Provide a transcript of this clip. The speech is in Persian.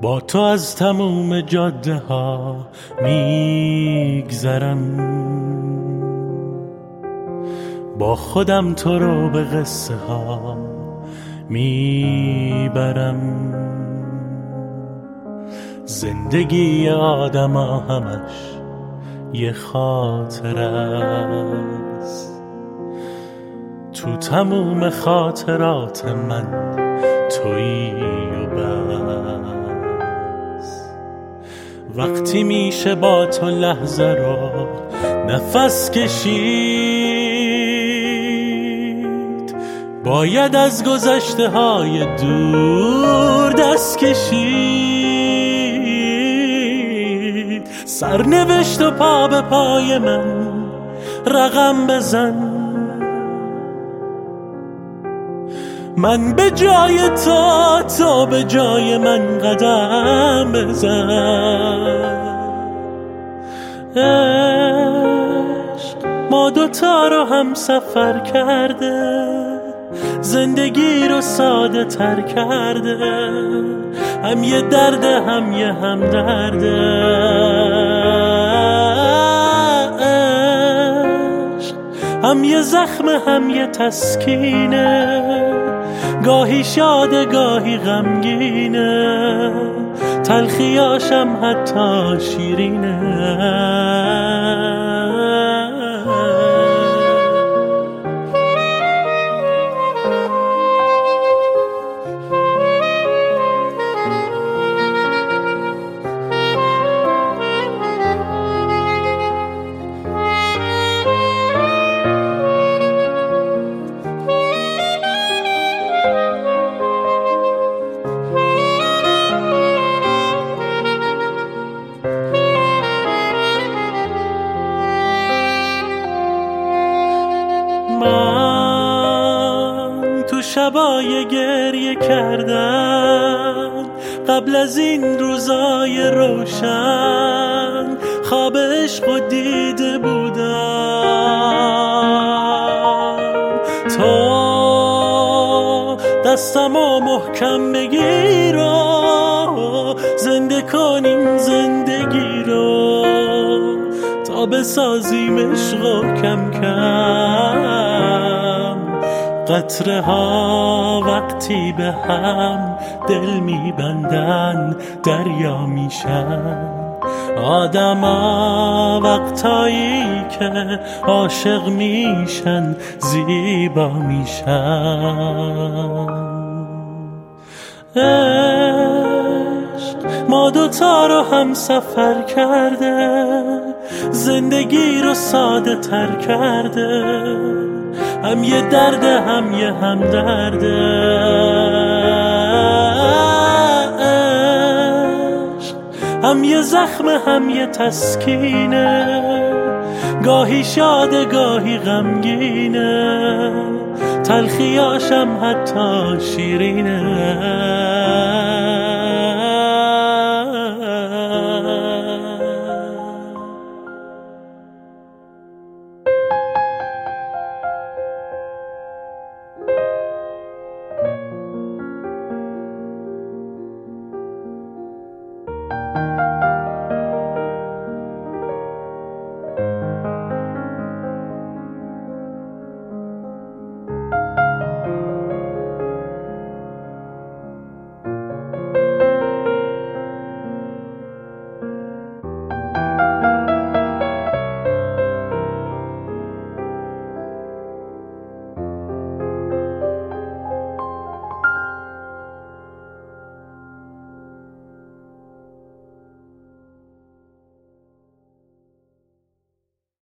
با تو از تموم جاده ها میگذرم، با خودم تو رو به قصه ها میبرم. زندگی آدم ها همش یه خاطر است، تو تموم خاطرات من تویی و بس. وقتی میشه با تو لحظه رو نفس کشید، باید از گذشته های دور دست کشید. سرنوشت و پا به پای من رقم بزن، من به جای تو به جای من قدم بزن. عشق ما دوتا رو هم سفر کرده، زندگی رو ساده تر کرده، هم یه درده هم یه هم درده. عشق هم یه زخم هم یه تسکینه، گاهی شاده گاهی غمگینه، تلخیاشم حتی شیرینه. من تو شبای گریه کردن، قبل از این روزای روشن، خواب عشق و دیده بودم. تو دستمو محکم بگیر و زنده کنیم زندگی رو، تا بسازیم عشق و کم کم قطره ها وقتی به هم دل میبندن دریا میشن. آدما وقتایی که عاشق میشن زیبا میشن. عشق ما دوتا رو هم سفر کرده، زندگی رو ساده تر کرده، هم یه درده هم یه هم درده. عشق هم یه زخم هم یه تسکینه، گاهی شاده گاهی غمگینه، تلخیاشم حتی شیرینه.